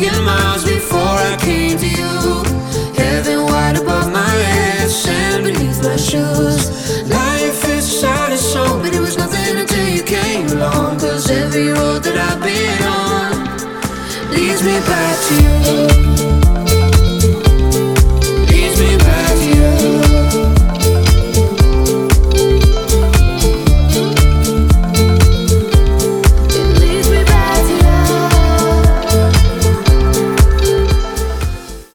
million miles before I came to you. Heaven wide above my head, sand beneath my shoes. Life is sad and so, but it was nothing until you came along. Cause every road that I've been on leads me back to you.